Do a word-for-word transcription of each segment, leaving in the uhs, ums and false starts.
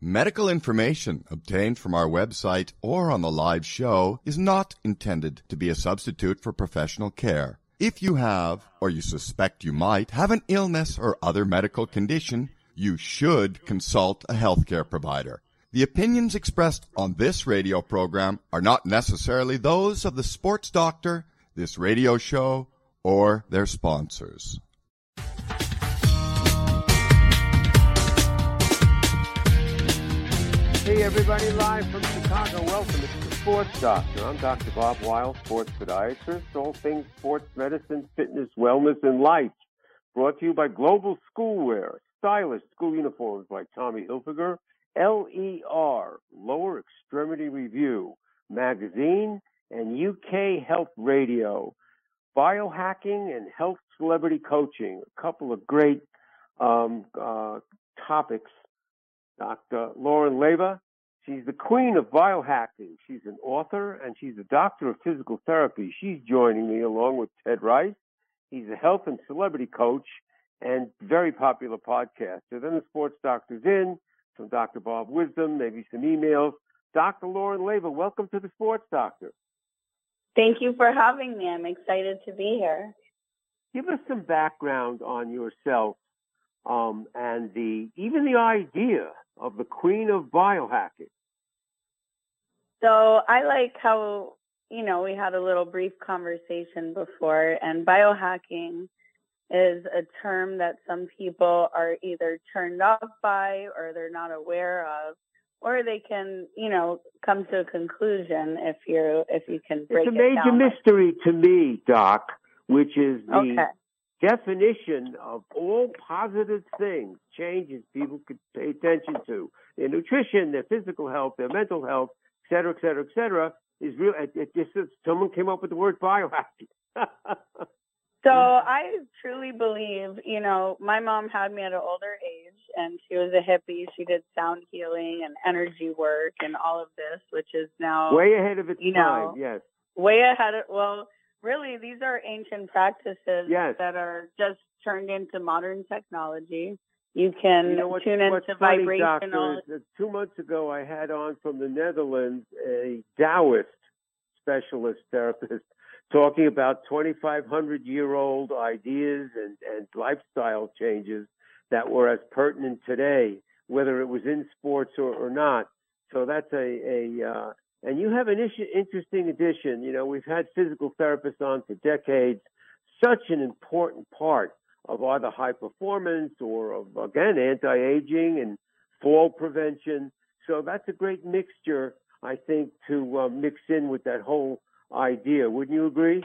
Medical information obtained from our website or on the live show is not intended to be a substitute for professional care. If you have, or you suspect you might, have an illness or other medical condition, you should consult a healthcare provider. The opinions expressed on this radio program are not necessarily those of the sports doctor, this radio show, or their sponsors. Hey everybody, live from Chicago. Welcome to the Sports Doctor. I'm Doctor Bob Weil, sports podiatrist, all things sports medicine, fitness, wellness, and life. Brought to you by Global Schoolwear, stylish school uniforms by Tommy Hilfiger, L E R, Lower Extremity Review, magazine, and U K Health Radio. Biohacking and health celebrity coaching, a couple of great um, uh, topics. Doctor Lauren Leyva, she's the queen of biohacking. She's an author and she's a doctor of physical therapy. She's joining me along with Ted Rice. He's a health and celebrity coach and very popular podcaster. Then the sports doctor's in, some Doctor Bob wisdom, maybe some emails. Doctor Lauren Leyva, welcome to the Sports Doctor. Thank you for having me. I'm excited to be here. Give us some background on yourself um, and the even the idea of the queen of biohacking. So I like how, you know, we had a little brief conversation before, and biohacking is a term that some people are either turned off by or they're not aware of, or they can, you know, come to a conclusion if you if you can break it down. It's a major mystery to me, Doc, which is the okay. definition of all positive things, changes people could pay attention to. Their nutrition, their physical health, their mental health, et cetera, et cetera, et cetera, is real. It, it just, someone came up with the word biohacking. So I truly believe, you know, my mom had me at an older age, and she was a hippie. She did sound healing and energy work and all of this, which is now way ahead of its you time. know, Yes, way ahead of well. Really, these are ancient practices yes. that are just turned into modern technology. You can you know what, tune what's into funny, vibrational. Doctor, is that two months ago, I had on from the Netherlands a Taoist specialist therapist talking about twenty-five hundred year old ideas and, and lifestyle changes that were as pertinent today, whether it was in sports or, or not. So that's a, a uh, and you have an issue, interesting addition. You know, we've had physical therapists on for decades, such an important part of either high performance or of, again, anti-aging and fall prevention. So that's a great mixture, I think, to uh, mix in with that whole idea. Wouldn't you agree?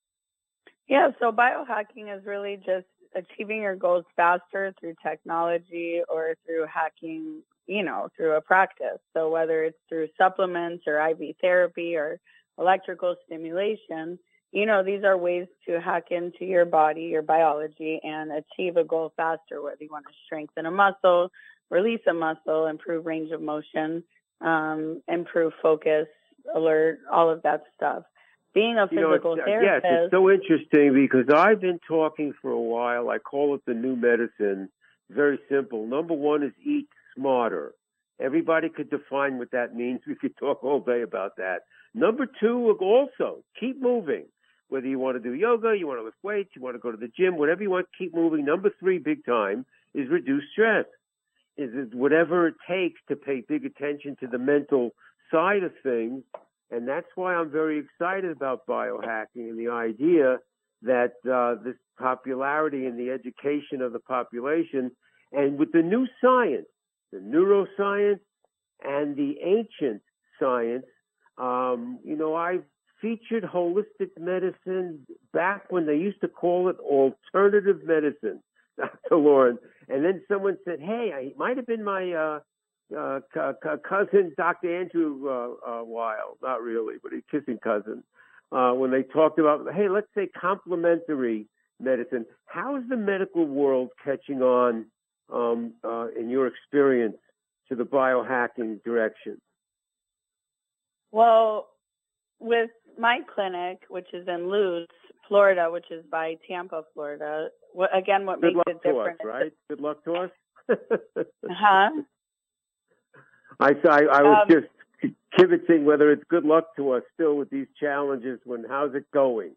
Yeah, so biohacking is really just achieving your goals faster through technology or through hacking, you know, through a practice. So whether it's through supplements or I V therapy or electrical stimulation, you know, these are ways to hack into your body, your biology, and achieve a goal faster, whether you want to strengthen a muscle, release a muscle, improve range of motion, um, improve focus, alert, all of that stuff. Being a physical you know, therapist. Yes, it's so interesting because I've been talking for a while. I call it the new medicine. Very simple. Number one is eat smarter. Everybody could define what that means. We could talk all day about that. Number two, also, keep moving. Whether you want to do yoga, you want to lift weights, you want to go to the gym, whatever you want, keep moving. Number three, big time, is reduce stress. Is it whatever it takes to pay big attention to the mental side of things. And that's why I'm very excited about biohacking and the idea that uh, this popularity and the education of the population, and with the new science, the neuroscience and the ancient science, um, you know, I've featured holistic medicine back when they used to call it alternative medicine, Doctor Lauren. And then someone said, hey, I, it might have been my uh, uh, c- c- cousin, Doctor Andrew uh, uh, Weil, not really, but a kissing cousin, uh, when they talked about, hey, let's say complementary medicine. How is the medical world catching on, um, uh, in your experience, to the biohacking direction? Well, with my clinic, which is in Luz, Florida, which is by Tampa, Florida, what, again, what Good makes luck it to different us, right? Good luck to us. Huh? I, I, I was Um, just kibitzing whether it's good luck to us still with these challenges. When how's it going?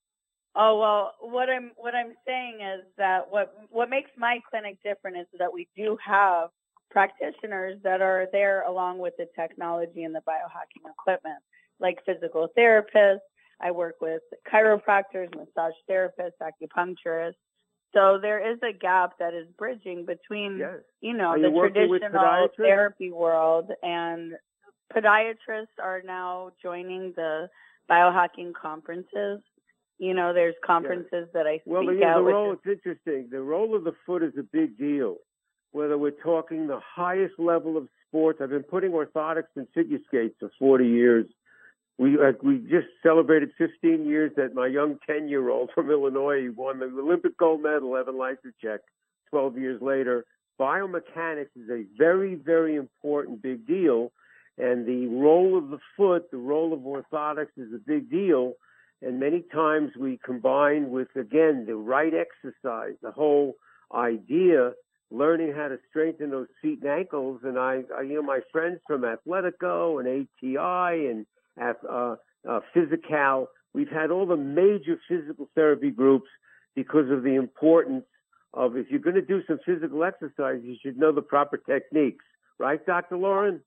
Oh, well, what I'm what I'm saying is that what what makes my clinic different is that we do have practitioners that are there along with the technology and the biohacking equipment, like physical therapists. I work with chiropractors, massage therapists, acupuncturists. So there is a gap that is bridging between, Yes. you know, Are the you working with traditional podiatrists? therapy world, and podiatrists are now joining the biohacking conferences. You know, there's conferences that I speak Well, the, at. the which role, is, it's interesting. The role of the foot is a big deal. Whether we're talking the highest level of sports, I've been putting orthotics and figure skates for forty years. We uh, we just celebrated fifteen years that my young ten-year-old from Illinois won the Olympic gold medal, Evan Lysacek, twelve years later. Biomechanics is a very, very important big deal. And the role of the foot, the role of orthotics is a big deal. And many times we combine with, again, the right exercise, the whole idea, learning how to strengthen those feet and ankles. And I, I you know, my friends from Athletico and A T I and uh, uh, Physical, we've had all the major physical therapy groups because of the importance of, if you're going to do some physical exercise, you should know the proper techniques. Right, Doctor Lauren?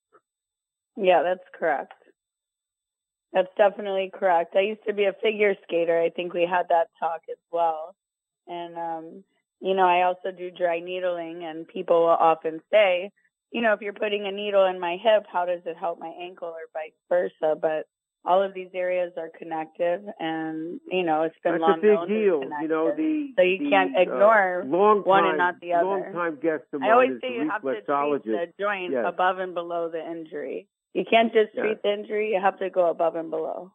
yeah, that's correct. That's definitely correct. I used to be a figure skater. I think we had that talk as well. And, um, you know, I also do dry needling, and people will often say, you know, if you're putting a needle in my hip, how does it help my ankle, or vice versa? But all of these areas are connected, and, you know, it's been That's long a big known deal. they're You know, connected. the So you the, can't ignore uh, long one time, and not the other. Long time guest of mine I always is say the you have to treat reflexologist. the joint Yes. above and below the injury. You can't just Yeah. treat the injury. You have to go above and below.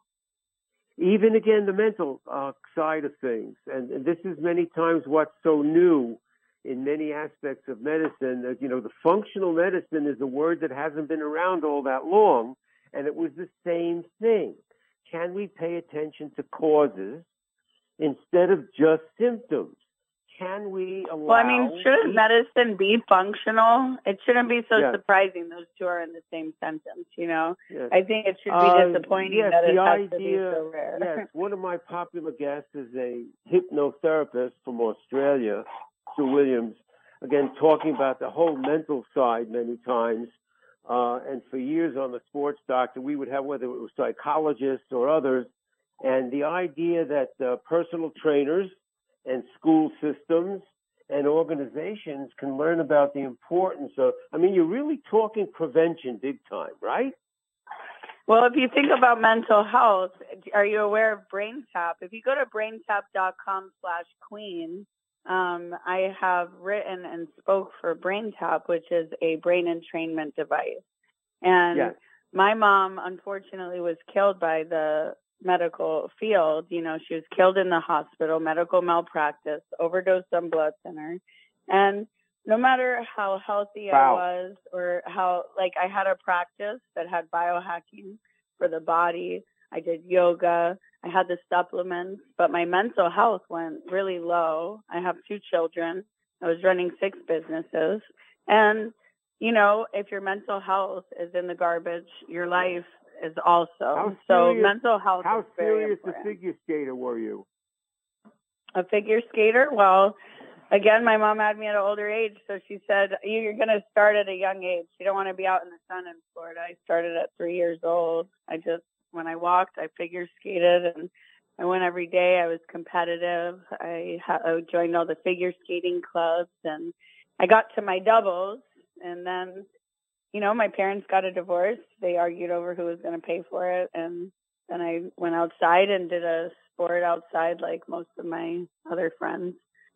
Even, again, the mental uh, side of things. And, and this is many times what's so new in many aspects of medicine. That, you know, the functional medicine is a word that hasn't been around all that long, and it was the same thing. Can we pay attention to causes instead of just symptoms? Can we allow... Well, I mean, shouldn't medicine be functional? It shouldn't be so Yes. surprising those two are in the same sentence, you know? Yes. I think it should be Uh, disappointing yes, that it the has to be idea, so rare. Yes, one of my popular guests is a hypnotherapist from Australia, Sue Williams, again, talking about the whole mental side many times. Uh, and for years on the Sports Doctor, we would have, whether it was psychologists or others, and the idea that uh, personal trainers and school systems and organizations can learn about the importance of, I mean, you're really talking prevention big time, right? Well, if you think about mental health, are you aware of BrainTap? If you go to braintap.com slash queen, um, I have written and spoke for BrainTap, which is a brain entrainment device. And Yes. my mom, unfortunately, was killed by the medical field. You know, she was killed in the hospital, medical malpractice, overdosed on blood thinner. And no matter how healthy Wow. I was, or how, like, I had a practice that had biohacking for the body. I did yoga. I had the supplements, but my mental health went really low. I have two children. I was running six businesses. And, you know, if your mental health is in the garbage, your life is also. How So serious- mental health How is very serious a important. figure skater were you? A figure skater? Well, again, my mom had me at an older age, so she said, you're going to start at a young age. You don't want to be out in the sun in Florida. I started at three years old. I just, when I walked, I figure skated, and I went every day. I was competitive. I, ha- I joined all the figure skating clubs, and I got to my doubles, and then, you know, my parents got a divorce. They argued over who was going to pay for it, and then I went outside and did a sport outside like most of my other friends.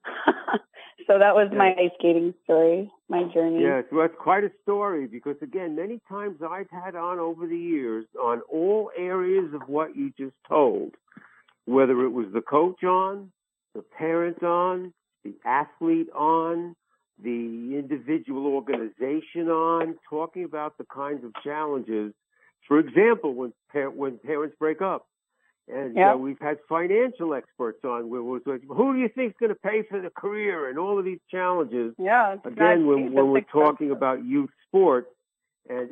So that was my ice skating story, my journey. Yes, well, that's quite a story because, again, many times I've had on over the years on all areas of what you just told, whether it was the coach on, the parent on, the athlete on, the individual organization on, talking about the kinds of challenges. For example, when par- when parents break up. And Yep. uh, we've had financial experts on. Where it was like, who do you think is going to pay for the career and all of these challenges? Yeah. It's Again, not when, cheap. when It's we're expensive. talking about youth sport, and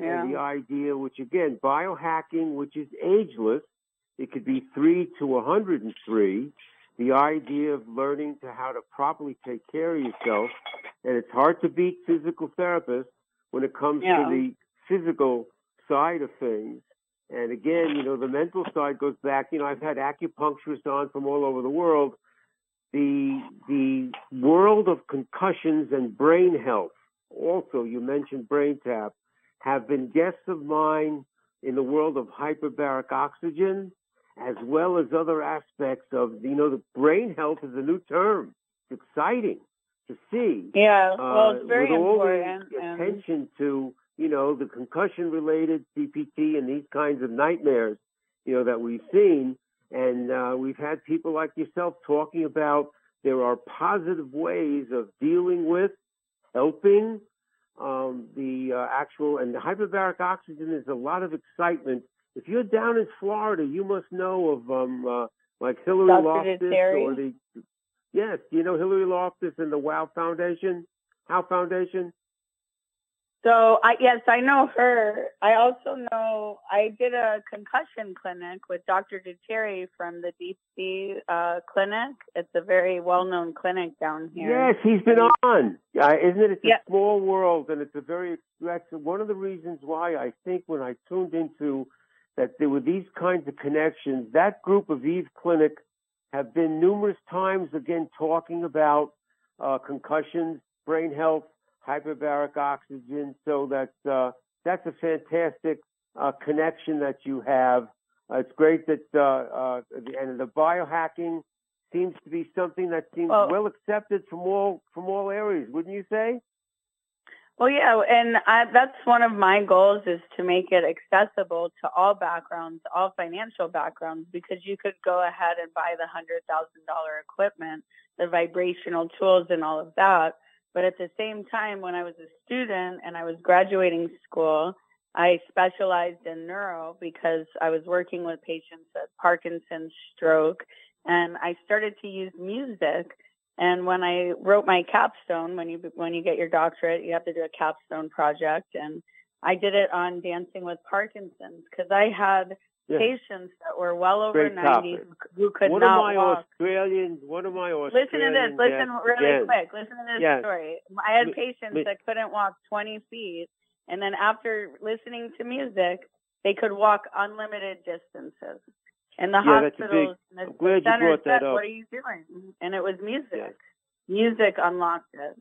idea, which again, biohacking, which is ageless. It could be three to one hundred three. The idea of learning to how to properly take care of yourself. And it's hard to beat physical therapists when it comes Yeah. to the physical side of things. And again, you know, the mental side goes back. You know, I've had acupuncturists on from all over the world. The the world of concussions and brain health, also, you mentioned BrainTap, have been guests of mine in the world of hyperbaric oxygen, as well as other aspects of, you know, the brain health is a new term. It's exciting to see. Yeah, well, uh, it's very with all important. the and- attention to, you know, the concussion-related C P T and these kinds of nightmares, you know, that we've seen. And uh, we've had people like yourself talking about there are positive ways of dealing with, helping um, the uh, actual, and the hyperbaric oxygen is a lot of excitement. If you're down in Florida, you must know of um, uh, like Hillary Doctor Loftus Terry? or the, yes, do you know Hillary Loftus and the WOW Foundation, How Foundation? So, I, yes, I know her. I also know I did a concussion clinic with Doctor Terry from the Deep Sea uh, Clinic. It's a very well-known clinic down here. Yes, he's been on. Uh, isn't it? It's a Yeah. small world, and it's a very, that's one of the reasons why I think when I tuned into that there were these kinds of connections, that group of Eve Clinic have been numerous times, again, talking about uh, concussions, brain health, hyperbaric oxygen. So that's, uh, that's a fantastic uh, connection that you have. Uh, it's great that, uh, uh, and the biohacking seems to be something that seems Well- well accepted from all from all areas, wouldn't you say? Well, yeah, and I, that's one of my goals is to make it accessible to all backgrounds, all financial backgrounds, because you could go ahead and buy the one hundred thousand dollars equipment, the vibrational tools and all of that. But at the same time, when I was a student and I was graduating school, I specialized in neuro because I was working with patients with Parkinson's, stroke, and I started to use music. And when I wrote my capstone, when you when you get your doctorate, you have to do a capstone project. And I did it on Dancing with Parkinson's because I had Yeah. patients that were well over Great ninety topic. who, who could one not of my walk. Australian, one of my Listen Australian to this. Listen guests, really again, quick. Listen to this Yes. story. I had Me- patients me- that couldn't walk twenty feet, and then after listening to music, they could walk unlimited distances. And the Yeah, that's a hospitals big- and the, I'm glad you the center brought that said, up. "What are you doing?" And it was music. Yes. Music unlocked it.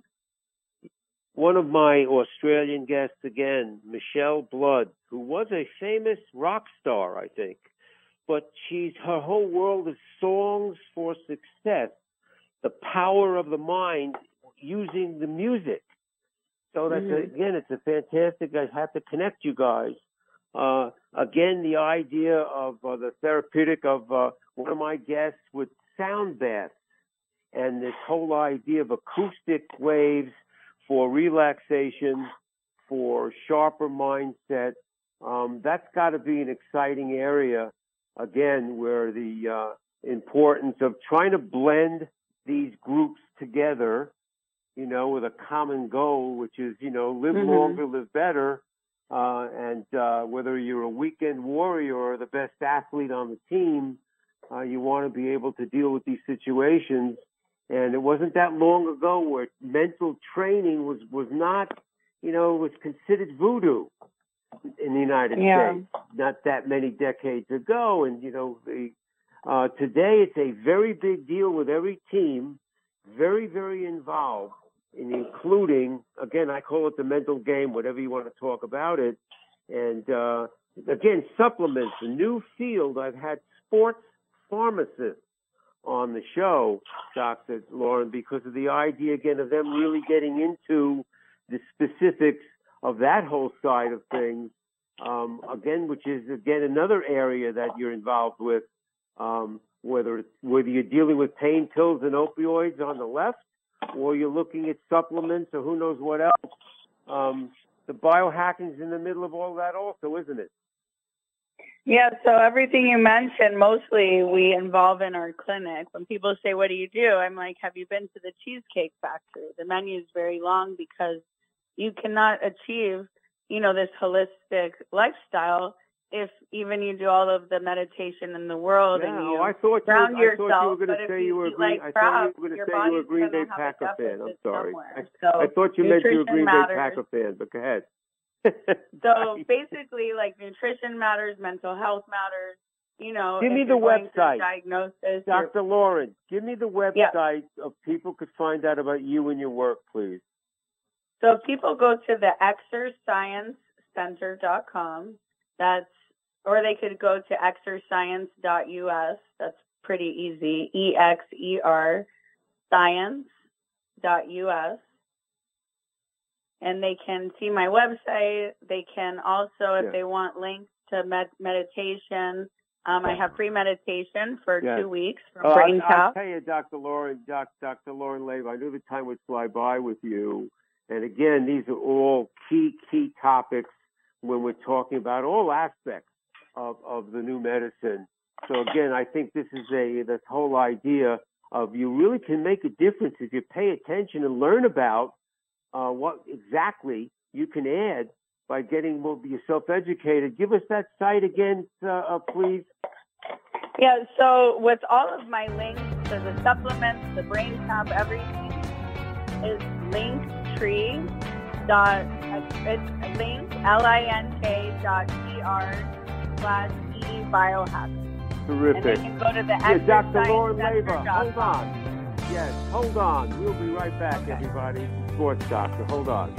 One of my Australian guests again, Michelle Blood, who was a famous rock star, I think, but she's her whole world is songs for success, the power of the mind using the music. So that's a, Mhm. again, it's a fantastic. I have to connect you guys. Uh, again, the idea of uh, the therapeutic of uh, one of my guests with sound baths and this whole idea of acoustic waves for relaxation, for sharper mindset. Um, that's got to be an exciting area, again, where the uh, importance of trying to blend these groups together, you know, with a common goal, which is, you know, live Mhm. longer, live better. Uh, and uh, whether you're a weekend warrior or the best athlete on the team, uh, you want to be able to deal with these situations. And it wasn't that long ago where mental training was, was not, you know, was considered voodoo in the United Yeah. States, not that many decades ago. And, you know, the, uh, today it's a very big deal with every team, very, very involved, in including, again, I call it the mental game, whatever you want to talk about it. And, uh, again, supplements, a new field. I've had sports pharmacists on the show, Doctor Lauren, because of the idea, again, of them really getting into the specifics of that whole side of things, um, again, which is, again, another area that you're involved with, um, whether it's, whether you're dealing with pain pills and opioids on the left, or you're looking at supplements or who knows what else. Um, the biohacking's in the middle of all that also, isn't it? Yeah, so everything you mentioned, mostly we involve in our clinic. When people say, "What do you do?" I'm like, "Have you been to the Cheesecake Factory?" The menu is very long because you cannot achieve, you know, this holistic lifestyle if even you do all of the meditation in the world yeah, and you oh, I thought ground you, yourself. I thought you were going to say you were a Green. Like I crap, thought you were going to say you were a Green Bay Packer fan. I'm sorry. I, so I thought you meant you were a Green matters. Bay Packer fan. But go ahead. So basically, like nutrition matters, mental health matters. You know, give if me the you're going website, through diagnosis. Doctor Lauren. Give me the website yeah. of people could find out about you and your work, please. So if people go to the exerscience center dot com, that's, or they could go to exerscience dot U S. That's pretty easy. E X E R science dot U S. And they can see my website. They can also, if yeah. they want links to med- meditation, um, I have free meditation for yeah. two weeks for oh, Brain I'll, Tap. I'll tell you, Doctor Lauren, Doc, Doctor Lauren Leyba, I knew the time would fly by with you. And again, these are all key, key topics when we're talking about all aspects of, of the new medicine. So again, I think this is a, this whole idea of you really can make a difference if you pay attention and learn about uh, what exactly you can add by getting yourself educated. Give us that site again, uh, uh, please. Yeah, so with all of my links to the supplements, the Brain Tap, everything is Linktree dot, it's link, L I N K dot E R slash E biohacking. Terrific. And they can go to the yeah, Doctor Lauren Leyba, hold on. Yes, hold on. We'll be right back, okay. everybody. Sports Doctor, hold on.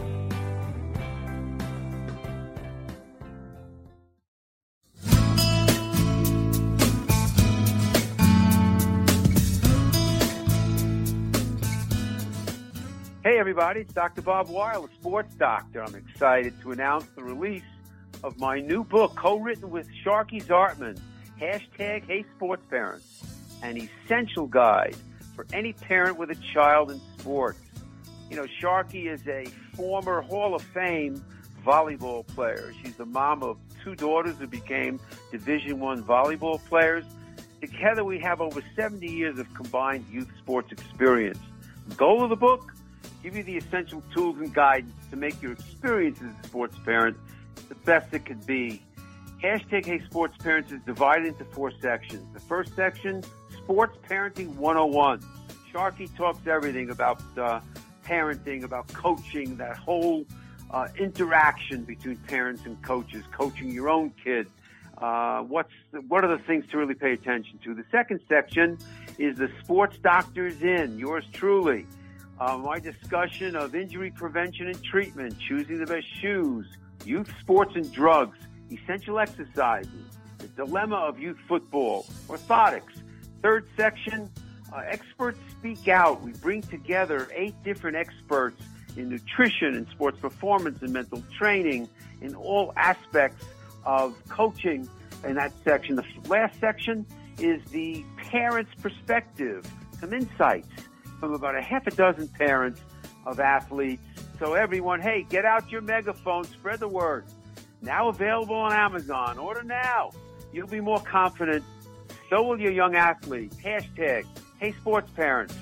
Hey everybody, it's Doctor Bob Weil, a sports doctor. I'm excited to announce the release of my new book, co-written with Sharky Zartman, hashtag Hey Sports Parents, an essential guide for any parent with a child in sports. You know, Sharky is a former Hall of Fame volleyball player. She's the mom of two daughters who became Division One volleyball players. Together we have over seventy years of combined youth sports experience. The goal of the book? Give you the essential tools and guidance to make your experience as a sports parent the best it could be. Hashtag Hey Sports Parents is divided into four sections. The first section, Sports Parenting one oh one. Sharky talks everything about uh, parenting, about coaching, that whole uh, interaction between parents and coaches, coaching your own kid. Uh, what's what are the things to really pay attention to? The second section is the Sports Doctor's In, yours truly. Uh, my discussion of injury prevention and treatment, choosing the best shoes, youth sports and drugs, essential exercises, the dilemma of youth football, orthotics. Third section, uh, experts speak out. We bring together eight different experts in nutrition and sports performance and mental training in all aspects of coaching in that section. The last section is the parent's perspective, some insights from about a half a dozen parents of athletes. So everyone, hey, get out your megaphone, spread the word. Now available on Amazon. Order now. You'll be more confident. So will your young athlete. Hashtag Hey Sports Parents.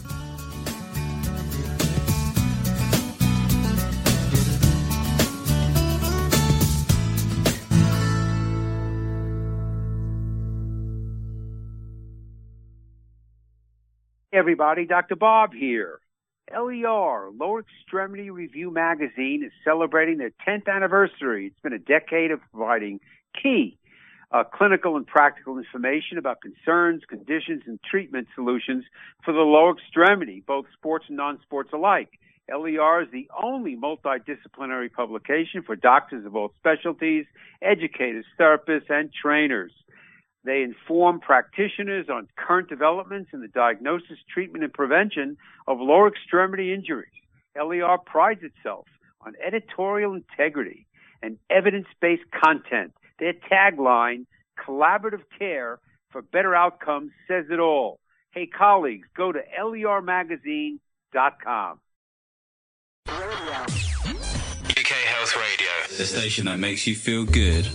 Hey everybody, Doctor Bob here. L E R, Lower Extremity Review Magazine, is celebrating their tenth anniversary. It's been a decade of providing key uh, clinical and practical information about concerns, conditions, and treatment solutions for the lower extremity, both sports and non-sports alike. L E R is the only multidisciplinary publication for doctors of all specialties, educators, therapists, and trainers. They inform practitioners on current developments in the diagnosis, treatment, and prevention of lower extremity injuries. L E R prides itself on editorial integrity and evidence-based content. Their tagline, collaborative care for better outcomes, says it all. Hey, colleagues, go to L E R magazine dot com. U K Health Radio, the station that makes you feel good.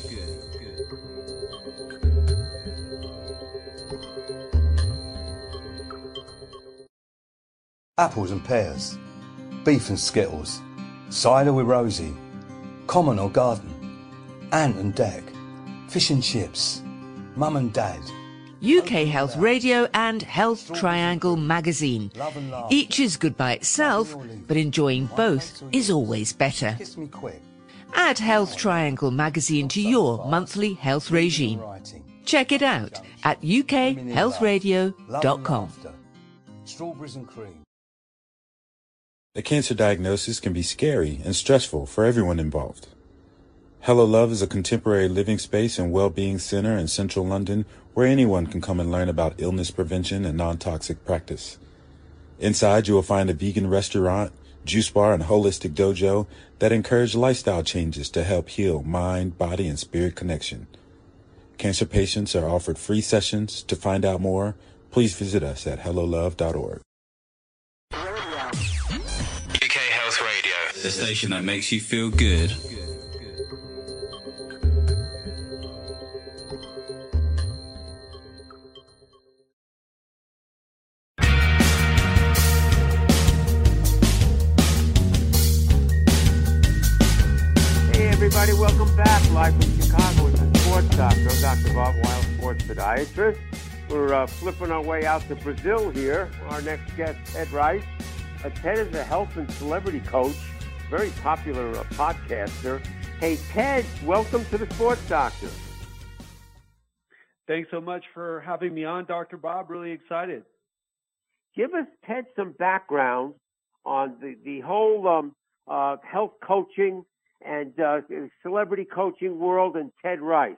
Apples and pears, beef and skittles, cider with Rosie, Common or garden, ant and deck, fish and chips, mum and dad. U K Health Radio and Health Triangle magazine. Each is good by itself, but enjoying both is always better. Kiss me quick. Add Health Triangle magazine to your monthly health regime. Check it out at u k health radio dot com. Strawberries and cream. A cancer diagnosis can be scary and stressful for everyone involved. Hello Love is a contemporary living space and well-being center in central London where anyone can come and learn about illness prevention and non-toxic practice. Inside, you will find a vegan restaurant, juice bar, and holistic dojo that encourage lifestyle changes to help heal mind, body, and spirit connection. Cancer patients are offered free sessions. To find out more, please visit us at hello love dot org. U K Health Radio, the station that makes you feel good. Everybody, welcome back. Live from Chicago with the Sports Doctor. I'm Doctor Bob Weil, sports podiatrist. We're uh, flipping our way out to Brazil here. Our next guest, Ted Rice. Uh, Ted is a health and celebrity coach, very popular uh, podcaster. Hey, Ted, welcome to the Sports Doctor. Thanks so much for having me on, Doctor Bob. Really excited. Give us, Ted, some background on the, the whole um, uh, health coaching and uh, celebrity coaching world and Ted Rice.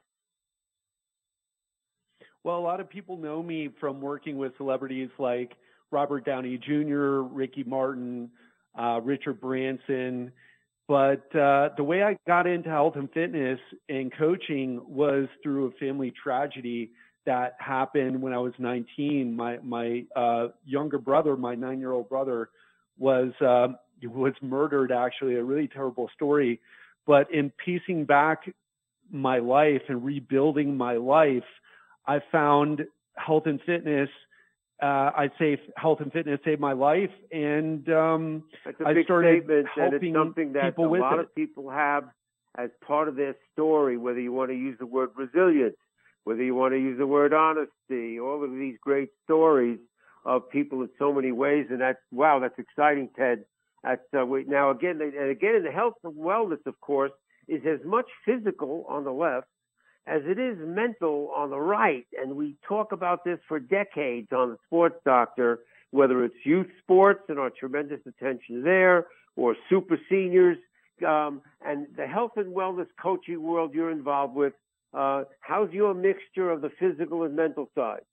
Well, a lot of people know me from working with celebrities like Robert Downey Junior, Ricky Martin, uh, Richard Branson. But uh, the way I got into health and fitness and coaching was through a family tragedy that happened when I was nineteen. My my uh, younger brother, my nine-year-old brother, was uh, was murdered, actually, a really terrible story. But in piecing back my life and rebuilding my life, I found health and fitness. Uh, I'd say health and fitness saved my life, and um, That's a I big started statement, helping and it's something that people a with lot it. of people have as part of their story, whether you want to use the word resilience, whether you want to use the word honesty, all of these great stories of people in so many ways, and that's, wow, that's exciting, Ted. That's, uh, we, now, again, and again, in the health and wellness, of course, is as much physical on the left as it is mental on the right. And we talk about this for decades on the Sports Doctor, whether it's youth sports and our tremendous attention there, or super seniors, um, and the health and wellness coaching world you're involved with. Uh, how's your mixture of the physical and mental side?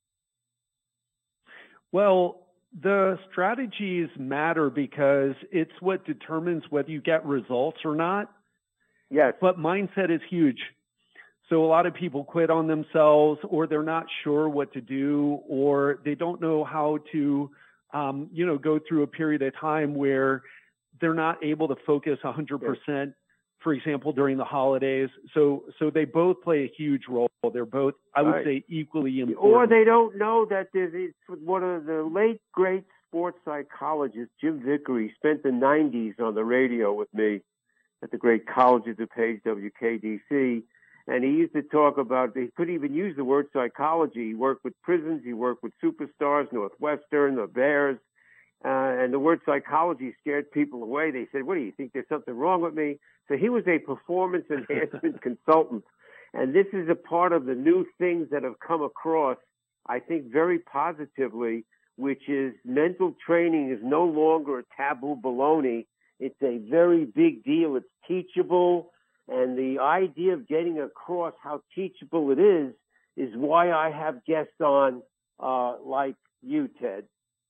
Well, the strategies matter because it's what determines whether you get results or not. Yes. But mindset is huge. So a lot of people quit on themselves, or they're not sure what to do, or they don't know how to, um, you know, go through a period of time where they're not able to focus one hundred percent, for example, during the holidays. So so they both play a huge role. They're both, I would Right. say, equally important. Or they don't know that there's it's one of the late, great sports psychologists, Jim Vickery, spent the nineties on the radio with me at the great College of DuPage, W K D C. And he used to talk about, he couldn't even use the word psychology. He worked with prisons, he worked with superstars, Northwestern, the Bears. Uh, and the word psychology scared people away. They said, what do you think, there's something wrong with me? So he was a performance enhancement consultant. And this is a part of the new things that have come across, I think, very positively, which is mental training is no longer a taboo baloney. It's a very big deal. It's teachable. And the idea of getting across how teachable it is, is why I have guests on uh, like you, Ted.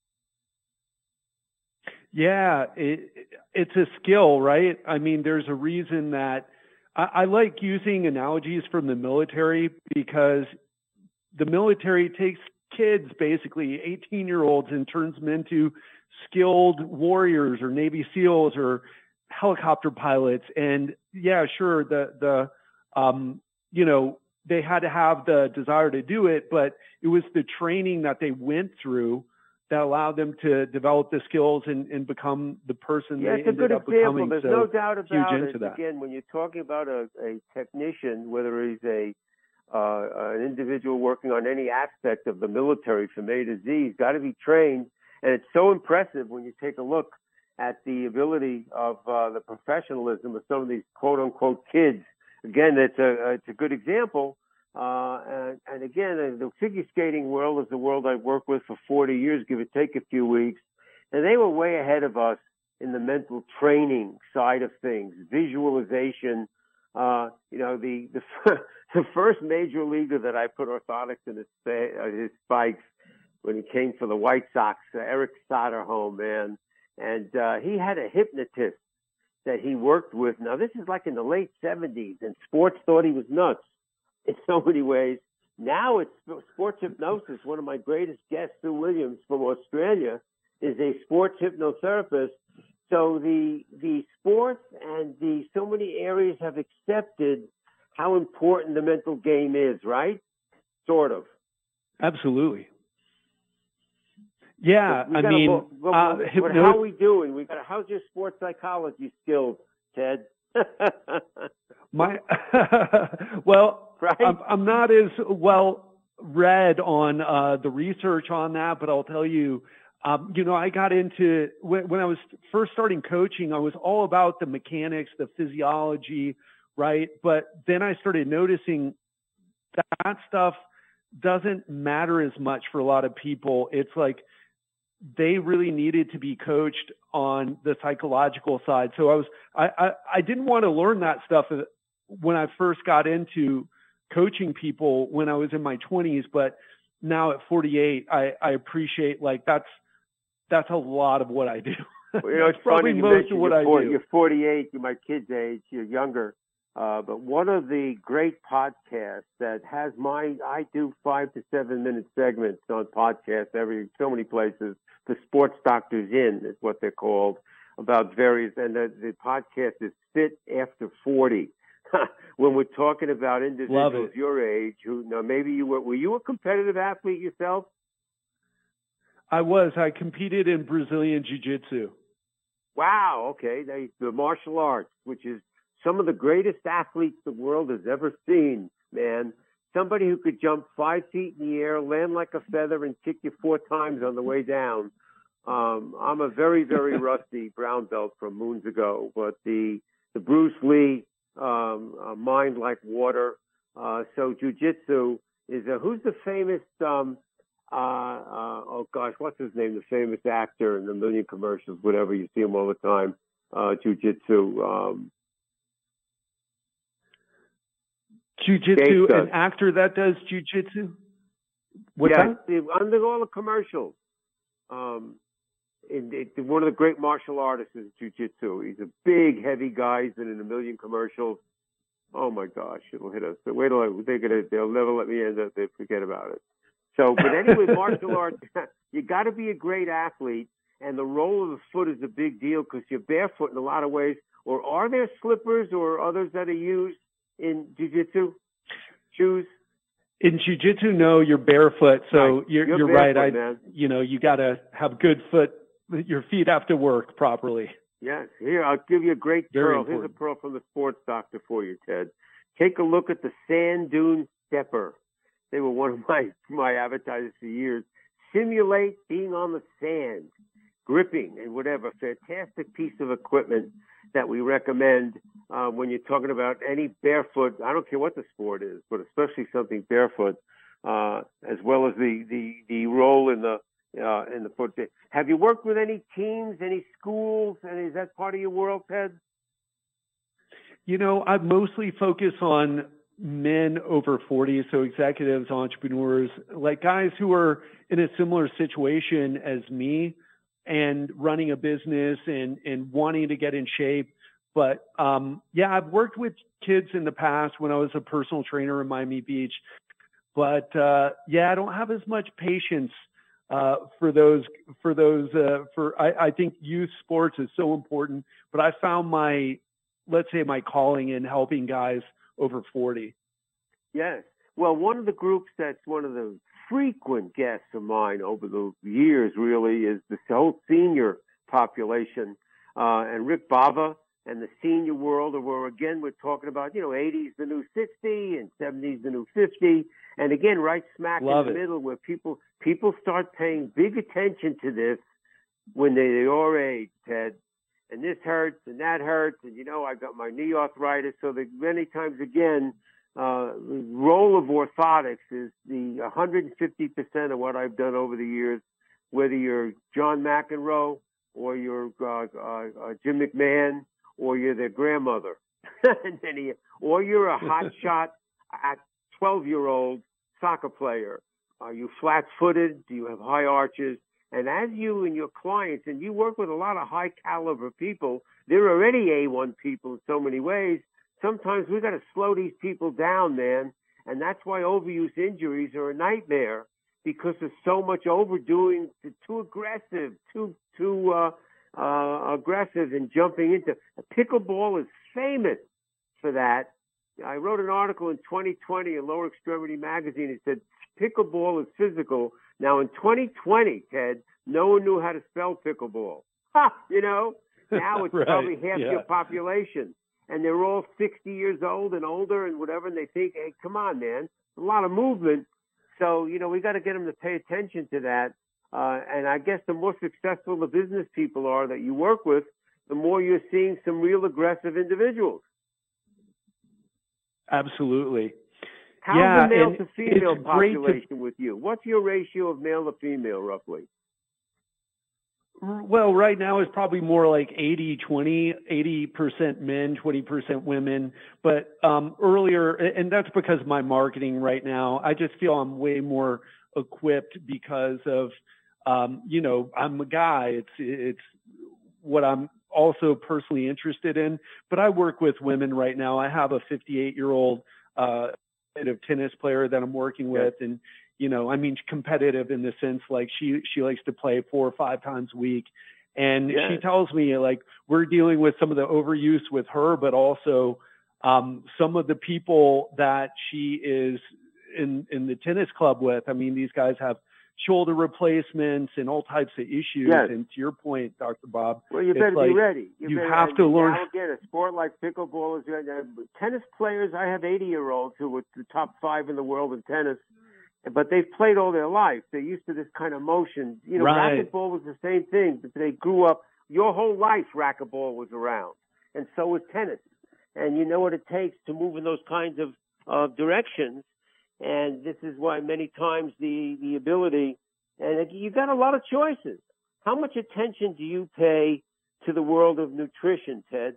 Yeah, it, it's a skill, right? I mean, there's a reason that I, I like using analogies from the military, because the military takes kids, basically eighteen-year-olds, and turns them into skilled warriors or Navy SEALs or helicopter pilots. And yeah, sure, the the um, you know, they had to have the desire to do it, but it was the training that they went through that allowed them to develop the skills and, and become the person yeah, they it's a good ended up example. becoming. There's so no doubt about huge it. into that. Again, when you're talking about a, a technician, whether he's a uh, an individual working on any aspect of the military from A to Z, he's got to be trained. And it's so impressive when you take a look at the ability of uh, the professionalism of some of these quote unquote kids. Again, it's a it's a good example. Uh, and, and again, the figure skating world is the world I've worked with for forty years, give or take a few weeks. And they were way ahead of us in the mental training side of things, visualization. Uh, you know, the, the, the first major leaguer that I put orthotics in his, uh, his spikes when he came for the White Sox, uh, Eric Soderholm, man. And uh, he had a hypnotist that he worked with. Now, this is like in the late seventies, and sports thought he was nuts in so many ways. Now it's sports hypnosis. One of my greatest guests, Sue Williams from Australia, is a sports hypnotherapist. So the the sports and the so many areas have accepted how important the mental game is, right? Sort of. Absolutely. Yeah, we I gotta, mean, well, well, uh, but hypno- how are we doing? We got how's your sports psychology skills, Ted? My well, right? I'm, I'm not as well read on uh, the research on that, but I'll tell you, um, you know, I got into when, when I was first starting coaching, I was all about the mechanics, the physiology, right? But then I started noticing that, that stuff doesn't matter as much for a lot of people. It's like they really needed to be coached on the psychological side. So I was, I, I, I didn't want to learn that stuff when I first got into coaching people when I was in my twenties, but now at forty-eight, I, I appreciate like that's, that's a lot of what I do. Well, you know, it's probably funny most of what I forty, do. You're forty-eight, you're my kid's age, you're younger. Uh, but one of the great podcasts that has my, I do five to seven minute segments on podcasts every, so many places. The Sports Doctors In is what they're called, about various, and the, the podcast is Fit After forty. When we're talking about individuals your age, who now maybe you were, were you a competitive athlete yourself? I was. I competed in Brazilian Jiu-Jitsu. Wow. Okay. They, the martial arts, which is some of the greatest athletes the world has ever seen, man. Somebody who could jump five feet in the air, land like a feather, and kick you four times on the way down. Um, I'm a very, very rusty brown belt from moons ago, but the the Bruce Lee, um, uh, mind like water. Uh, so jiu-jitsu is a, who's the famous, um, uh, uh, oh gosh, what's his name? The famous actor in the million commercials, whatever, you see him all the time, uh, jiu-jitsu. Um, Jiu-jitsu, an actor that does jiu-jitsu? What's yeah, that? under all the commercials. Um, it, it, one of the great martial artists is jiu-jitsu. He's a big, heavy guy. He's been in a million commercials. Oh my gosh, it'll hit us. But wait till I, they're gonna, they'll never let me end up. They forget about it. So, but anyway, martial arts, you got to be a great athlete, and the role of the foot is a big deal because you're barefoot in a lot of ways. Or are there slippers or others that are used in jiu-jitsu? Shoes? In jiu-jitsu, no, you're barefoot. So right. you're, you're, you're barefoot, right. I, man. you know, you got to have good foot. Your feet have to work properly. Yes. Here, I'll give you a great Very pearl. important. Here's a pearl from the Sports Doctor for you, Ted. Take a look at the Sand Dune Stepper. They were one of my, my advertisers for years. Simulate being on the sand, gripping and whatever. Fantastic piece of equipment that we recommend uh, when you're talking about any barefoot. I don't care what the sport is, but especially something barefoot, uh, as well as the, the, the role in the uh, in the foot. Have you worked with any teams, any schools, and is that part of your world, Ted? You know, I mostly focus on men over forty, so executives, entrepreneurs, like guys who are in a similar situation as me and running a business and, and wanting to get in shape. But um, yeah, I've worked with kids in the past when I was a personal trainer in Miami Beach. But uh, yeah, I don't have as much patience uh, for those, for those, uh, for, I, I think youth sports is so important, but I found my, let's say my calling in helping guys over forty. Yes. Well, one of the groups that's one of the frequent guests of mine over the years really is the whole senior population, uh, and Rick Bava and the senior world, where again we're talking about, you know, eighties the new sixty and seventies the new fifty, and again right smack Love in the it. middle where people people start paying big attention to this when they're your age, Ted. And this hurts and that hurts, and you know I've got my knee arthritis, so that many times again, uh, the role of orthotics is the one hundred fifty percent of what I've done over the years, whether you're John McEnroe or you're uh, uh, uh, Jim McMahon or you're their grandmother, and then he, or you're a hot shot at twelve-year-old soccer player. Are you flat-footed? Do you have high arches? And as you and your clients, and you work with a lot of high-caliber people, they're already A one people in so many ways. Sometimes we got to slow these people down, man. And that's why overuse injuries are a nightmare, because there's so much overdoing, too aggressive, too too uh, uh, aggressive in jumping into. Pickleball is famous for that. I wrote an article in twenty twenty in Lower Extremity Magazine. It said pickleball is physical. Now, in twenty twenty, Ted, no one knew how to spell pickleball. Ha! You know, now it's Right, probably half yeah. your population. And they're all sixty years old and older and whatever, and they think, hey, come on, man, a lot of movement. So, you know, we got to get them to pay attention to that. Uh, and I guess the more successful the business people are that you work with, the more you're seeing some real aggressive individuals. Absolutely. How's Yeah, the male and to female it's great to- population with you? What's your ratio of male to female, roughly? Well, right now it's probably more like eighty twenty, eighty percent men, twenty percent women. But um, earlier, and that's because of my marketing right now, I just feel I'm way more equipped because of, um, you know, I'm a guy. It's, it's what I'm also personally interested in. But I work with women right now. I have a fifty-eight-year-old uh, tennis player that I'm working with, and you know, I mean, competitive in the sense like she she likes to play four or five times a week, and Yeah. she tells me like we're dealing with some of the overuse with her, but also um, some of the people that she is in in the tennis club with. I mean, these guys have shoulder replacements and all types of issues. Yes. And to your point, Doctor Bob, Well, you it's better like, be ready. You, you better, have and to learn. Now again, a sport like pickleball is uh, tennis players. I have eighty-year-olds who were the top five in the world in tennis, but they've played all their life. They're used to this kind of motion. You know, Right. racquetball was the same thing. But they grew up. Your whole life, racquetball was around, and so was tennis. And you know what it takes to move in those kinds of uh, directions. And this is why many times the the ability. And you got a lot of choices. How much attention do you pay to the world of nutrition, Ted?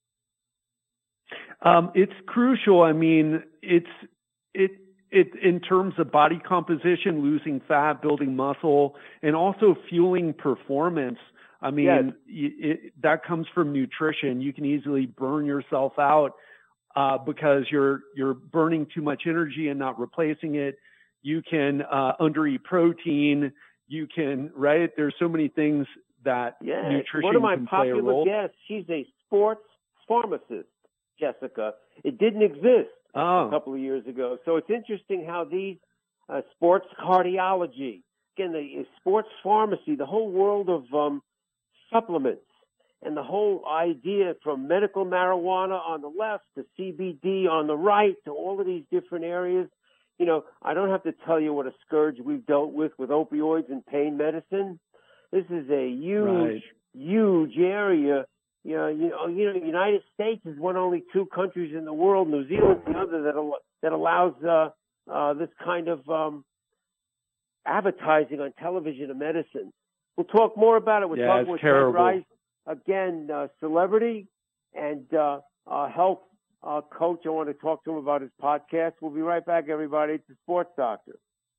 Um, it's crucial. I mean, it's it it in terms of body composition, losing fat, building muscle, and also fueling performance. I mean, Yes. y- it, that comes from nutrition. You can easily burn yourself out uh, because you're you're burning too much energy and not replacing it. You can uh, undereat protein. You can, right? There's so many things that Yeah. nutrition One of my can play a popular role. guests, she's a sports pharmacist, Jessica. It didn't exist a Oh, couple of years ago. So it's interesting how these uh, sports cardiology, again, the uh, sports pharmacy, the whole world of um, supplements, and the whole idea from medical marijuana on the left to C B D on the right to all of these different areas. You know, I don't have to tell you what a scourge we've dealt with with opioids and pain medicine. This is a huge, Right. huge area. You know, you know, you know, the United States is one of only two countries in the world. New Zealand's the other that al- that allows uh, uh, this kind of um, advertising on television and medicine. We'll talk more about it. We're Yeah, talking it's with terrible. Ted Rice, again, uh, celebrity and uh, uh, health uh, coach. I want to talk to him about his podcast. We'll be right back, everybody. It's the Sports Doctor.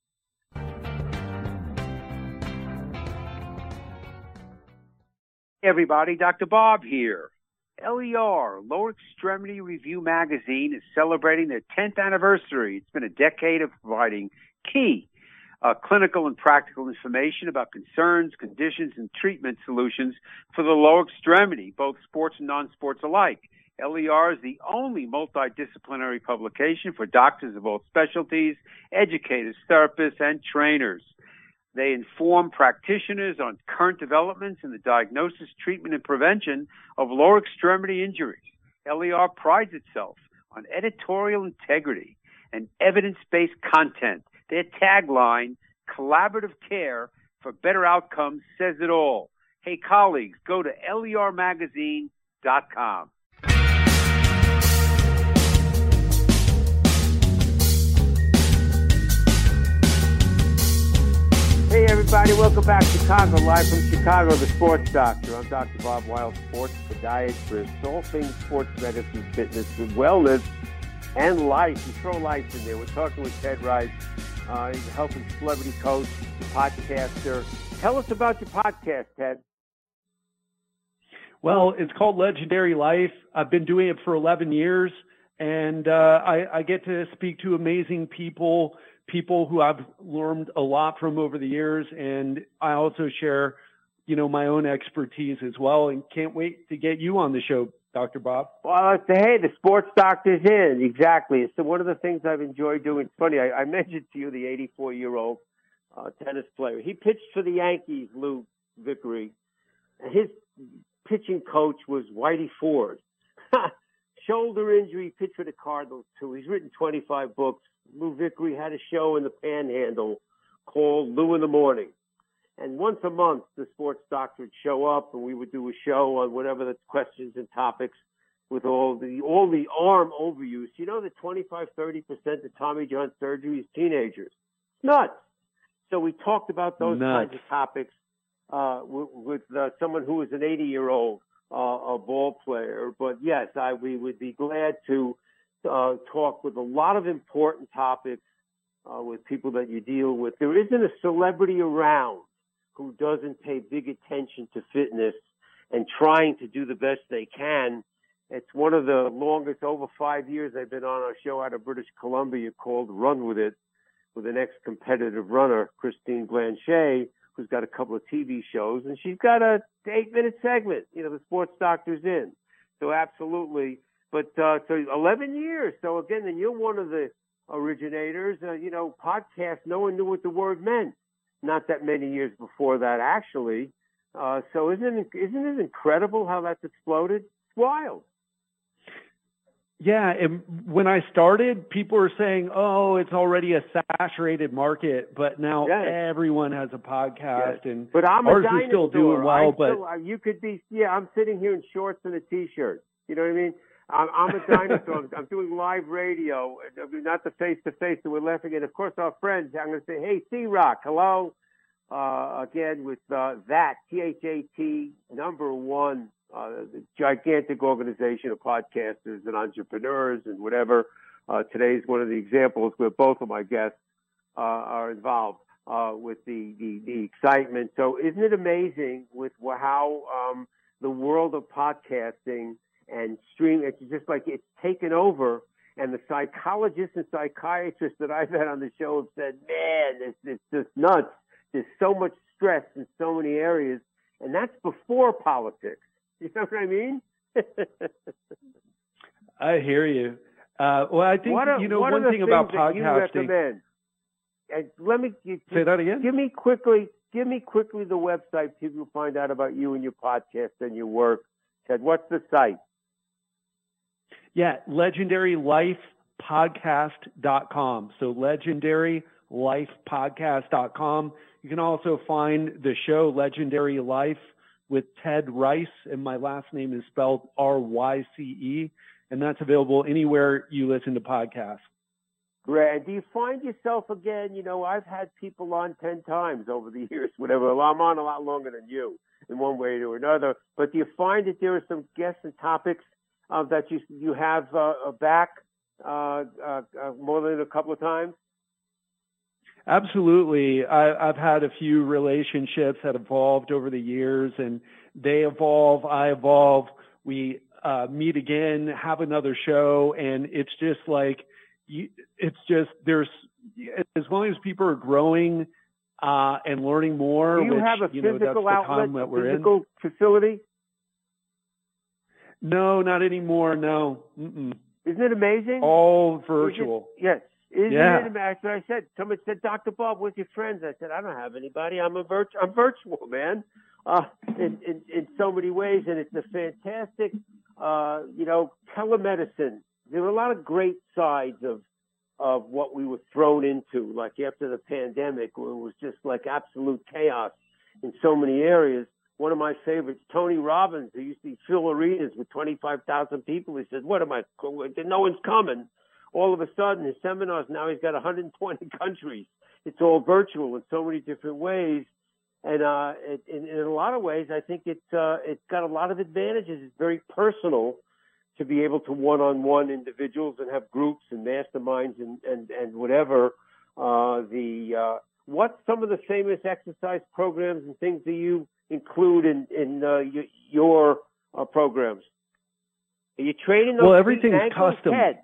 Hey everybody, Doctor Bob here. L E R, Lower Extremity Review Magazine, is celebrating their tenth anniversary. It's been a decade of providing key uh, clinical and practical information about concerns, conditions, and treatment solutions for the lower extremity, both sports and non-sports alike. L E R is the only multidisciplinary publication for doctors of all specialties, educators, therapists, and trainers. They inform practitioners on current developments in the diagnosis, treatment, and prevention of lower extremity injuries. L E R prides itself on editorial integrity and evidence-based content. Their tagline, collaborative care for better outcomes, says it all. Hey, colleagues, go to L E R magazine dot com. Hey, everybody. Welcome back to Chicago, live from Chicago, the Sports Doctor. I'm Doctor Bob Wild, sports podiatrist, all things sports medicine, fitness, and wellness, and life. You throw life in there. We're talking with Ted Rice. Uh, he's a health and celebrity coach, podcaster. Tell us about your podcast, Ted. Well, it's called Legendary Life. I've been doing it for eleven years, and uh, I, I get to speak to amazing people, people who I've learned a lot from over the years, and I also share, you know, my own expertise as well, and can't wait to get you on the show, Doctor Bob. Well, hey, the sports doctor's in. Exactly. So one of the things I've enjoyed doing, it's funny, I, I mentioned to you the eighty-four-year-old uh, tennis player. He pitched for the Yankees, Lou Vickery, and his pitching coach was Whitey Ford. Shoulder injury, pitched for the Cardinals, too. He's written twenty-five books. Lou Vickery had a show in the Panhandle called Lou in the Morning. And once a month, the sports doctor would show up, and we would do a show on whatever the questions and topics with all the all the arm overuse. You know that twenty-five, thirty percent of Tommy John surgery is teenagers. Nuts. So we talked about those Nuts. kinds of topics uh, with, with uh, someone who is an eighty-year-old uh, a ball player. But, yes, I, we would be glad to uh, talk with a lot of important topics uh, with people that you deal with. There isn't a celebrity around who doesn't pay big attention to fitness and trying to do the best they can. It's one of the longest, over five years I've been on a show out of British Columbia called Run With It with an ex-competitive runner, Christine Blanchet, who's got a couple of T V shows, and she's got a eight-minute segment, you know, the sports doctor's in. So absolutely. But uh, so eleven years. So again, then you're one of the originators. Uh, you know, podcast, no one knew what the word meant. Not that many years before that, actually. Uh, so isn't it, isn't it incredible how that's exploded? It's wild. Yeah, and when I started, people were saying, oh, it's already a saturated market, but now yes. everyone has a podcast, yes. and but I'm ours a is still doing well. I but still, uh, you could be, yeah, I'm sitting here in shorts and a T-shirt. You know what I mean? I'm, I'm a dinosaur. I'm, I'm doing live radio, not the face-to-face that we're laughing at. Of course, our friends, I'm going to say, hey, C-Rock, hello. Uh, again, with uh, that, T H A T, number one, uh, the gigantic organization of podcasters and entrepreneurs and whatever. Uh, today's one of the examples where both of my guests uh, are involved uh, with the, the, the excitement. So isn't it amazing with how um, the world of podcasting and stream, it's just like it's taken over. And the psychologists and psychiatrists that I've had on the show have said, man, it's, it's just nuts. There's so much stress in so many areas, and that's before politics. You know what I mean? I hear you. Uh, well, I think, are, you know, one thing about podcasting. And let me you, say that again. Give me quickly, give me quickly the website people can find out about you and your podcast and your work. Ted, what's the site? Yeah, legendary life podcast dot com. So legendary life podcast dot com. You can also find the show Legendary Life with Ted Rice, and my last name is spelled R Y C E, and that's available anywhere you listen to podcasts. Great. And do you find yourself again, you know, I've had people on ten times over the years, whatever. Well, I'm on a lot longer than you in one way or another, but do you find that there are some guests and topics uh, that you you have uh, back uh, uh, uh, more than a couple of times? Absolutely. I, I've had a few relationships that evolved over the years, and they evolve, I evolve. We uh, meet again, have another show, and it's just like, you, it's just, there's, as long as people are growing uh, and learning more, Do you which, have a you know, physical that's the outlet, time that we're physical in. facility? No, not anymore. No. Mm-mm. Isn't it amazing? All virtual. Is it, yes. Isn't yeah. it amazing? That's what I said. Someone said, Doctor Bob, where's your friends? I said, I don't have anybody. I'm a virtu- I'm virtual, man. Uh, in, in, in so many ways, and it's a fantastic, uh, you know, telemedicine. There were a lot of great sides of of what we were thrown into, like after the pandemic, where it was just like absolute chaos in so many areas. One of my favorites, Tony Robbins, who used to fill arenas with twenty-five thousand people. He said, what am I, no one's coming. All of a sudden, his seminars, now he's got one hundred twenty countries. It's all virtual in so many different ways. And uh, it, in, in a lot of ways, I think it's uh, it's got a lot of advantages. It's very personal to be able to one-on-one individuals and have groups and masterminds and and, and whatever. Uh, the uh, what's some of the famous exercise programs and things that you include in in uh, y- your uh, programs? Are you training those? Well, everything's ankles, custom. Ted?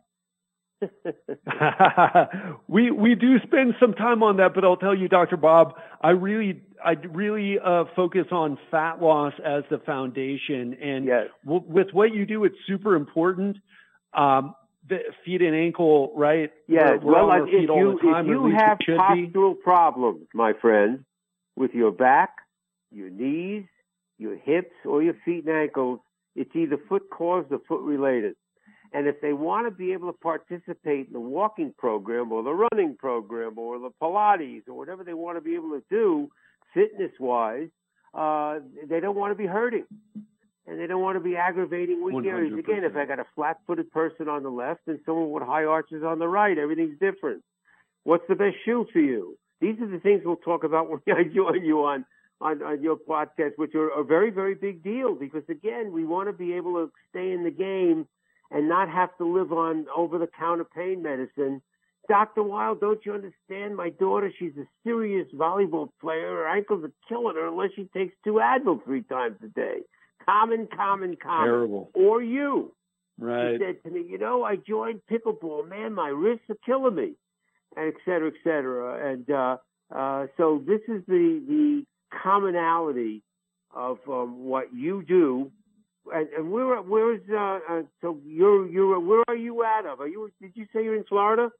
we we do spend some time on that, but I'll tell you, Doctor Bob, I really I really uh, focus on fat loss as the foundation, and yes. w- with what you do, it's super important. Um, the feet and ankle, right? Yes. We're, we're well, on our if feet you all the time, if you at least have we should postural be. problems, my friend, with your back, your knees, your hips, or your feet and ankles, it's either foot caused or foot related. And if they want to be able to participate in the walking program or the running program or the Pilates or whatever they want to be able to do fitness-wise, uh, they don't want to be hurting. And they don't want to be aggravating weak areas. Again, if I got a flat-footed person on the left and someone with high arches on the right, everything's different. What's the best shoe for you? These are the things we'll talk about when I join you on, on, on your podcast, which are a very, very big deal because, again, we want to be able to stay in the game and not have to live on over-the-counter pain medicine. Doctor Wild, don't you understand? My daughter, she's a serious volleyball player. Her ankles are killing her unless she takes two Advil three times a day. Common, common, common. Terrible. Or you. Right. She said to me, you know, I joined pickleball. Man, my wrists are killing me, and et cetera, et cetera. And uh, uh, so this is the, the commonality of um, what you do. And, and where where is uh, uh so you're you're where are you out of? Are you did you say you're in Florida?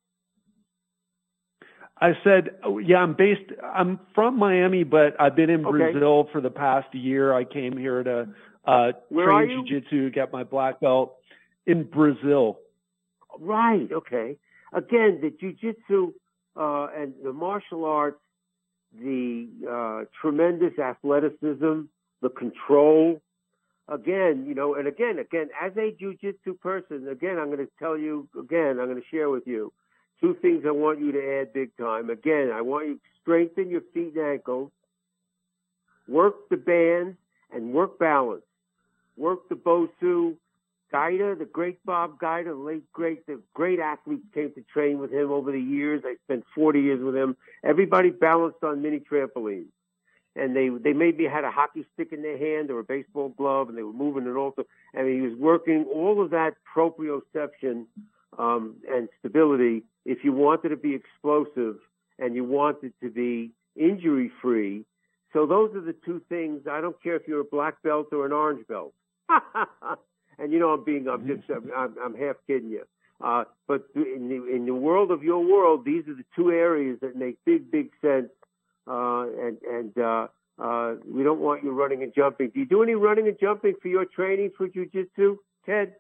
I said, oh, yeah, I'm based. I'm from Miami, but I've been in Okay. Brazil for the past year. I came here to uh, Where are train you? jiu-jitsu, get my black belt in Brazil. Right. Okay. Again, the jiu-jitsu uh, and the martial arts, the uh, tremendous athleticism, the control. Again, you know, and again, again, as a jiu-jitsu person, again, I'm going to tell you, again, I'm going to share with you two things I want you to add big time. Again, I want you to strengthen your feet and ankles, work the bands, and work balance. Work the Bosu. Gaida, the great Bob Gaida, the late great, the great athletes came to train with him over the years. I spent forty years with him. Everybody balanced on mini trampolines. And they they maybe had a hockey stick in their hand or a baseball glove, and they were moving it also. And he was working all of that proprioception um, and stability. If you wanted to be explosive and you wanted to be injury free, so those are the two things. I don't care if you're a black belt or an orange belt. And you know I'm being I'm just I'm, I'm half kidding you. Uh, but in the, in the world of your world, these are the two areas that make big big sense. Uh, and and uh, uh, we don't want you running and jumping. Do you do any running and jumping for your training for jiu-jitsu, Ted?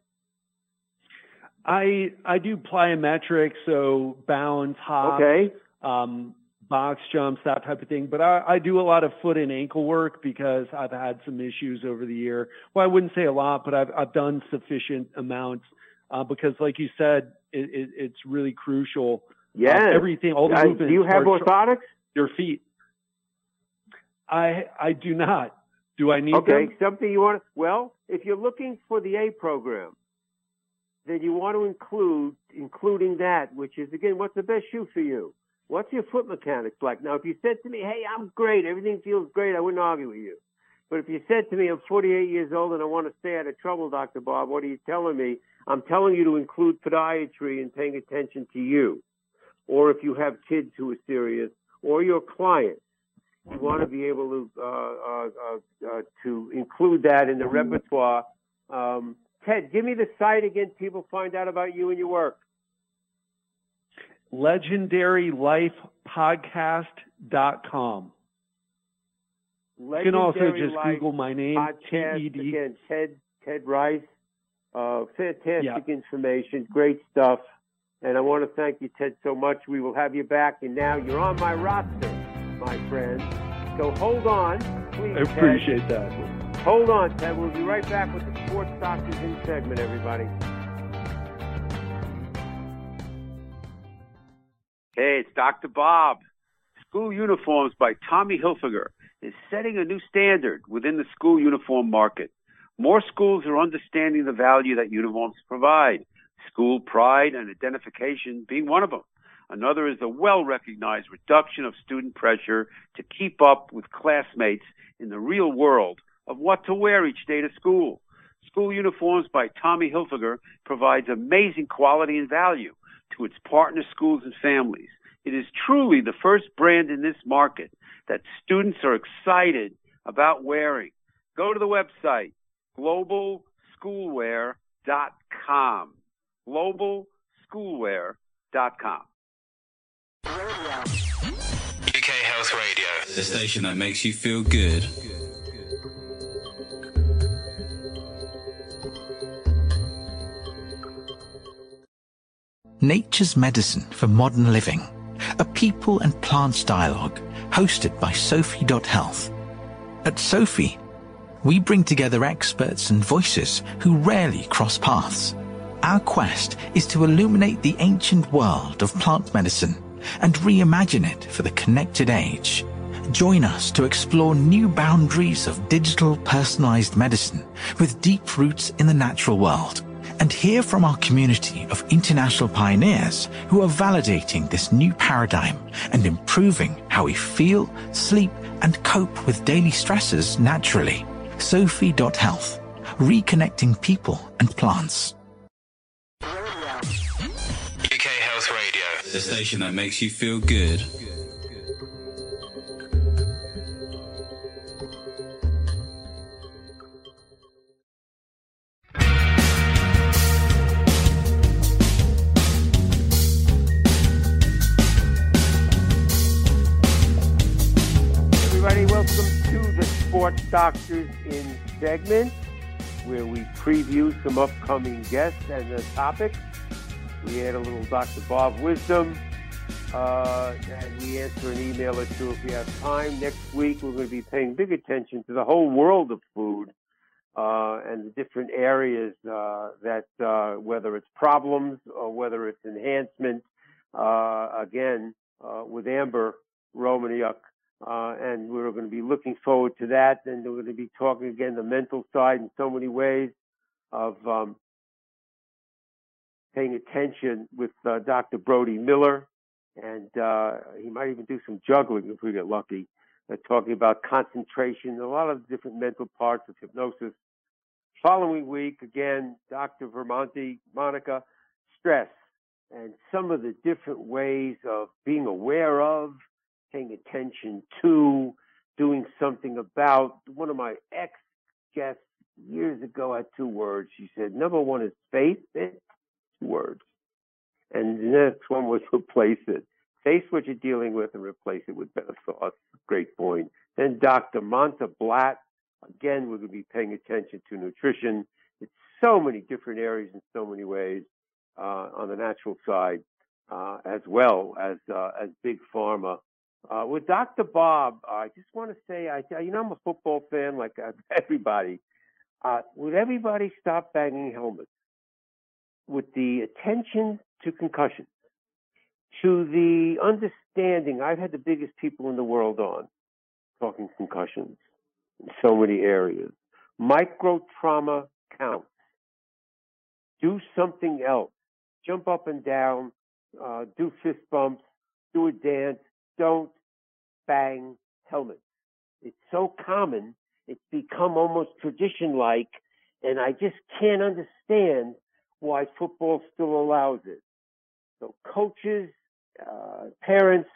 I I do plyometrics, so bounce, hops, Okay. um, box jumps, that type of thing. But I, I do a lot of foot and ankle work because I've had some issues over the year. Well, I wouldn't say a lot, but I've I've done sufficient amounts uh, because, like you said, it, it, it's really crucial. Yes. Uh, everything, all the Uh, movements. do you have are- orthotics? Your feet. I I do not. Do I need Okay, them? something you want to, well, if you're looking for the A program, then you want to include, including that, which is, again, what's the best shoe for you? What's your foot mechanics like? Now, if you said to me, hey, I'm great, everything feels great, I wouldn't argue with you. But if you said to me, I'm forty-eight years old and I want to stay out of trouble, Doctor Bob, what are you telling me? I'm telling you to include podiatry and paying attention to you. Or if you have kids who are serious, or your clients. You want to be able to uh, uh, uh, uh, to include that in the repertoire um, Ted, give me the site again. People find out about you and your work. legendary life podcast dot com. You can also just Google my name, T E D. Again, Ted, Ted Rice. Uh, fantastic yeah. information, great stuff. And I want to thank you, Ted, so much. We will have you back. And now you're on my roster, my friend. So hold on, please, I appreciate Ted. that. Hold on, Ted. We'll be right back with the Sports Doctors In segment, everybody. Hey, it's Doctor Bob. School Uniforms by Tommy Hilfiger is setting a new standard within the school uniform market. More schools are understanding the value that uniforms provide, school pride and identification being one of them. Another is the well-recognized reduction of student pressure to keep up with classmates in the real world of what to wear each day to school. School Uniforms by Tommy Hilfiger provides amazing quality and value to its partner schools and families. It is truly the first brand in this market that students are excited about wearing. Go to the website, global schoolwear dot com. global schoolwear dot com. U K Health Radio, the station that makes you feel good. Nature's Medicine for Modern Living, a people and plants dialogue hosted by Sophie dot health. At Sophie, we bring together experts and voices who rarely cross paths. Our quest is to illuminate the ancient world of plant medicine and reimagine it for the connected age. Join us to explore new boundaries of digital personalized medicine with deep roots in the natural world, and hear from our community of international pioneers who are validating this new paradigm and improving how we feel, sleep, and cope with daily stresses naturally. Sophie dot health, reconnecting people and plants. U K Health Radio, the station that makes you feel good. Everybody, welcome to the Sports Doctors In segment, where we preview some upcoming guests and the topics. We add a little Doctor Bob wisdom, uh, and we answer an email or two if we have time. Next week, we're going to be paying big attention to the whole world of food uh, and the different areas uh, that, uh, whether it's problems or whether it's enhancement, uh, again, uh, with Amber Romaniuk. Uh, and we're going to be looking forward to that. And we're going to be talking again the mental side in so many ways of um, paying attention with uh, Doctor Brody Miller. And uh, he might even do some juggling if we get lucky, uh, talking about concentration, a lot of different mental parts of hypnosis. Following week, again, Doctor Vermonti, Monica, stress, and some of the different ways of being aware of, paying attention to, doing something about. One of my ex-guests years ago had two words. She said, number one is faith, it, two words. And the next one was replace it. Face what you're dealing with and replace it with better thoughts. Great point. Then Doctor Monta Blatt. Again, we're going to be paying attention to nutrition. It's so many different areas in so many ways uh, on the natural side, uh, as well as uh, as big pharma. Uh, with Doctor Bob, uh, I just want to say, I, you know, I'm a football fan like everybody. Uh, would everybody stop banging helmets? With the attention to concussions, to the understanding, I've had the biggest people in the world on talking concussions in so many areas. Micro trauma counts. Do something else. Jump up and down, uh, do fist bumps, do a dance. Don't bang helmets. It's so common, it's become almost tradition-like, and I just can't understand why football still allows it. So coaches, uh, parents,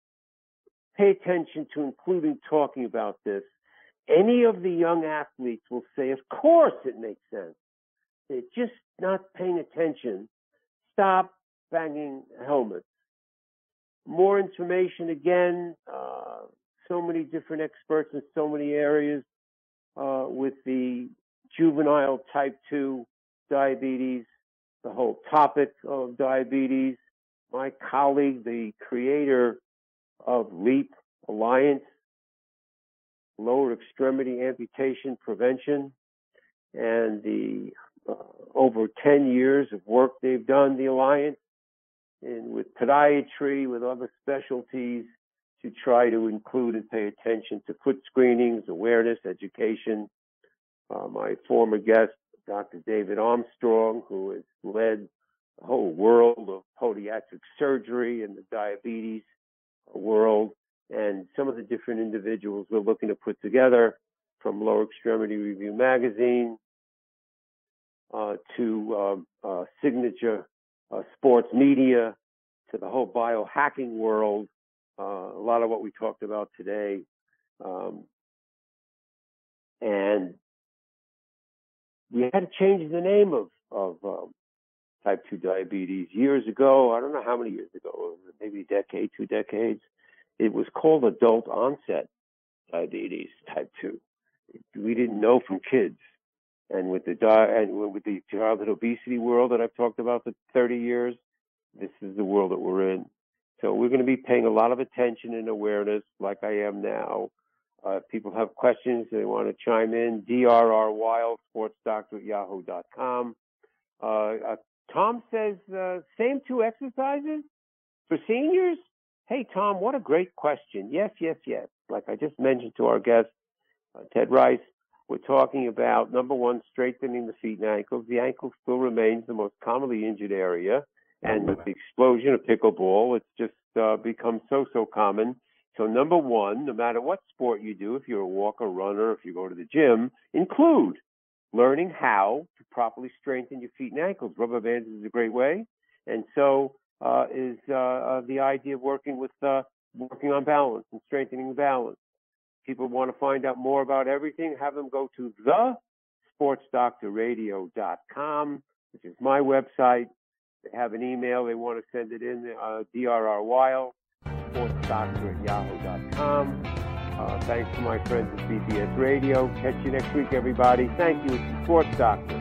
pay attention to including talking about this. Any of the young athletes will say, of course it makes sense. they're just not paying attention, stop banging helmets. More information again, uh, so many different experts in so many areas uh, with the juvenile type two diabetes, the whole topic of diabetes. My colleague, the creator of LEAP Alliance, Lower Extremity Amputation Prevention, and the uh, over ten years of work they've done, the Alliance, and with podiatry, with other specialties, to try to include and pay attention to foot screenings, awareness, education. Uh, my former guest, Doctor David Armstrong, who has led the whole world of podiatric surgery and the diabetes world, and some of the different individuals we're looking to put together, from Lower Extremity Review Magazine uh, to um, uh, Signature uh, Sports Media, to the whole biohacking world, uh, a lot of what we talked about today. Um, and we had to change the name of, of um, type two diabetes. Years ago, I don't know how many years ago, maybe a decade, two decades, it was called adult onset diabetes type two. We didn't know from kids. And with the di- and with the childhood obesity world that I've talked about for thirty years, this is the world that we're in. So we're going to be paying a lot of attention and awareness, like I am now. Uh, if people have questions, they want to chime in, D R R Wild, sports doctor at yahoo dot com. Uh, uh, Tom says, uh, same two exercises for seniors? Hey, Tom, what a great question. Yes, yes, yes. Like I just mentioned to our guest, uh, Ted Rice, we're talking about, number one, strengthening the feet and ankles. The ankle still remains the most commonly injured area. And with the explosion of pickleball, it's just uh, become so, so common. So number one, no matter what sport you do, if you're a walker, runner, if you go to the gym, include learning how to properly strengthen your feet and ankles. Rubber bands is a great way. And so uh, is uh, uh, the idea of working with uh, working on balance and strengthening the balance. People want to find out more about everything, have them go to the sports doctor radio dot com, which is my website. They have an email, they want to send it in, uh, D R R Wild, sports doctor at yahoo dot com. Uh, thanks to my friends at B B S Radio. Catch you next week, everybody. Thank you. It's the Sports Doctor.